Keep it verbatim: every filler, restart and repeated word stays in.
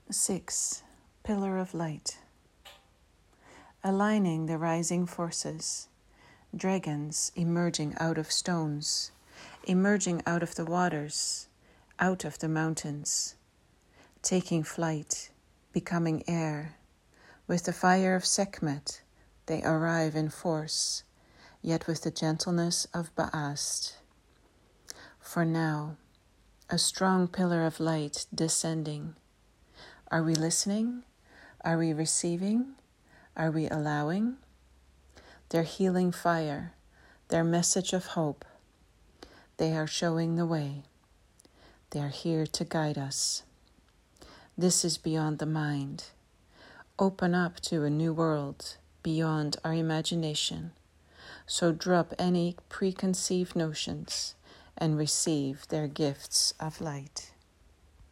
Six, pillar of light. Aligning the rising forces, dragons emerging out of stones, emerging out of the waters, out of the mountains, taking flight, becoming air. With the fire of Sekhmet, they arrive in force, yet with the gentleness of Ba'ast. For now, a strong pillar of light descending. Are we listening? Are we receiving? Are we allowing? Their healing fire, their message of hope. They are showing the way. They are here to guide us. This is beyond the mind. Open up to a new world beyond our imagination. So drop any preconceived notions and receive their gifts of light.